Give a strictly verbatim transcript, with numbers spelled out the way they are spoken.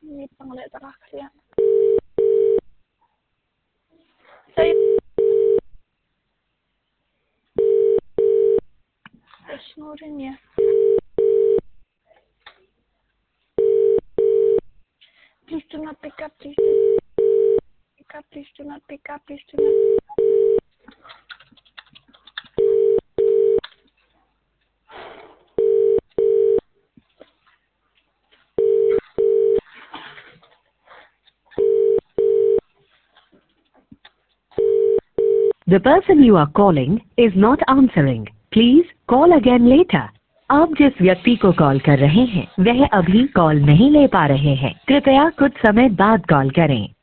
Hindi pang letra kasi yan. Sa'yo. Isnurin niya. Please do not pick up, please do not pick up, please do not pick up, please do not pick up. The person you are calling is not answering. Please call again later. आप जिस व्यक्ति को call कर रहे हैं वह अभी call नहीं ले पा रहे हैं। कृपया कुछ समय बाद कॉल करें।